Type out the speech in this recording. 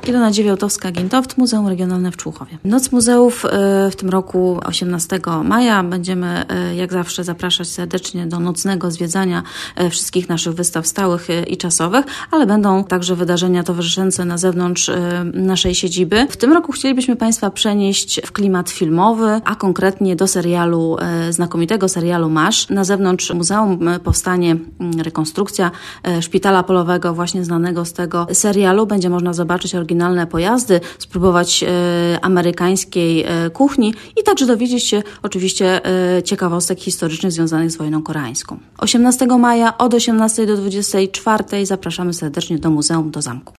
Ilona Dziewiałtowska-Gintoft, Muzeum Regionalne w Człuchowie. Noc Muzeów w tym roku 18 maja. Będziemy jak zawsze zapraszać serdecznie do nocnego zwiedzania wszystkich naszych wystaw stałych i czasowych, ale będą także wydarzenia towarzyszące na zewnątrz naszej siedziby. W tym roku chcielibyśmy Państwa przenieść w klimat filmowy, a konkretnie do serialu, znakomitego serialu MASZ. Na zewnątrz muzeum powstanie rekonstrukcja szpitala polowego, właśnie znanego z tego serialu. Będzie można zobaczyć oryginalne pojazdy, spróbować amerykańskiej kuchni i także dowiedzieć się oczywiście ciekawostek historycznych związanych z wojną koreańską. 18 maja od 18 do 24 zapraszamy serdecznie do muzeum, do zamku.